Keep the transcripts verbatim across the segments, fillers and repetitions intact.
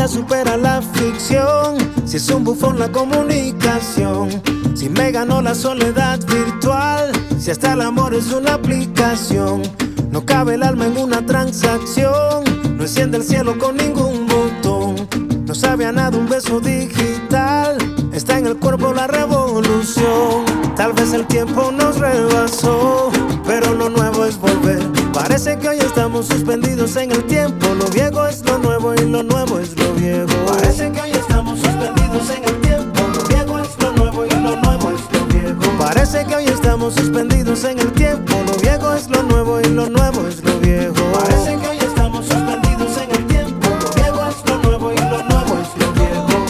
realidad supera la ficción, si es un bufón la comunicación, si me ganó la soledad virtual, si hasta el amor es una aplicación, no cabe el alma en una transacción, no enciende el cielo con ningún botón, no sabe a nada un beso digital, está en el cuerpo la revolución. Tal vez el tiempo nos rebasó, pero lo nuevo es volver. Parece que hoy estamos suspendidos en el tiempo. Lo viejo es lo nuevo y lo nuevo es lo viejo. Parece que hoy estamos suspendidos en el tiempo. Lo viejo es lo nuevo y lo nuevo es lo viejo. Parece que hoy estamos suspendidos en el tiempo. Lo viejo es lo nuevo y lo nuevo es lo viejo. Parece que hoy estamos suspendidos en el tiempo. Lo viejo es lo nuevo y lo nuevo es lo viejo.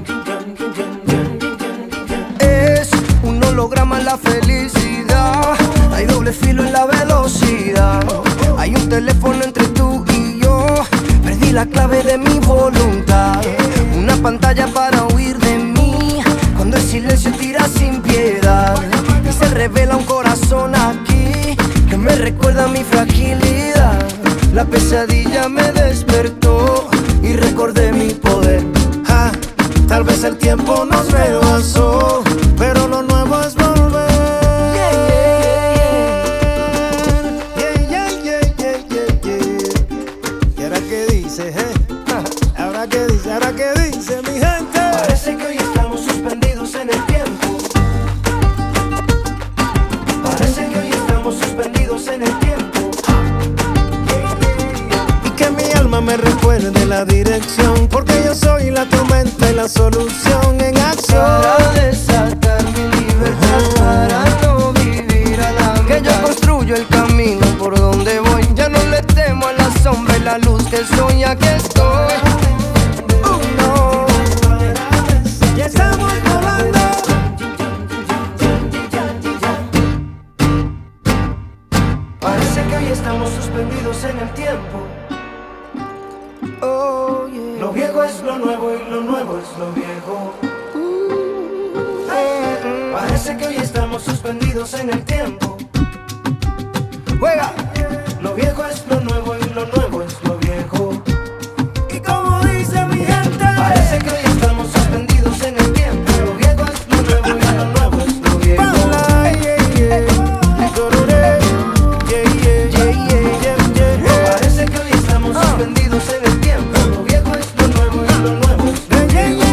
Es un holograma la felicidad. Hay doble filo en la velocidad. Hay un teléfono entre tú y yo. Perdí la clave de mi voluntad. Una pantalla para huir de mí. Cuando el silencio tira sin piedad. Y se revela un corazón aquí que me recuerda mi fragilidad. La pesadilla me despertó y recordé mi poder. Ah, tal vez el tiempo nos rebasó, pero lo nuevo es volver. Ahora qué dice, ahora qué dice mi gente. Parece que hoy estamos suspendidos en el tiempo. Parece que hoy estamos suspendidos en el tiempo. Y que mi alma me recuerde la dirección, porque yo soy la tormenta y la solución en acción. Para desatar mi libertad, uh-huh. Para no vivir a la mitad. Que yo construyo el camino por donde voy. Ya no le temo a la sombra y la luz que soy. Aquí estoy. Parece que hoy estamos suspendidos en el tiempo. Oh, yeah. Lo viejo es lo nuevo y lo nuevo es lo viejo. Uh, hey. Parece que hoy estamos suspendidos en el tiempo. Juega. Lo viejo es lo nuevo y lo nuevo es lo viejo. Y como dice mi gente, parece que hoy estamos suspendidos en el tiempo. Lo viejo es lo nuevo y lo nuevo es lo viejo. Pala, yeah, yeah. Parece que hoy estamos suspendidos en el tiempo. Lo viejo es lo nuevo y lo nuevo es lo viejo.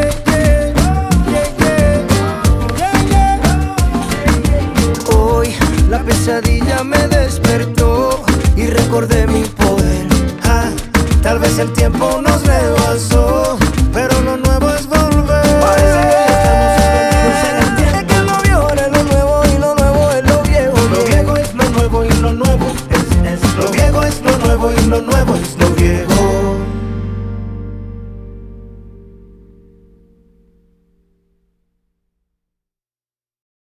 Hoy la pesadilla me despertó y recordé mi poder. Ah, tal vez el tiempo nos rebasó, pero lo nuevo es volver. Parece que estamos suspendidos en el tiempo. Es que lo viejo es lo nuevo y lo nuevo es lo viejo. Lo viejo es lo nuevo y lo nuevo es, es lo viejo es lo nuevo y lo nuevo es lo viejo.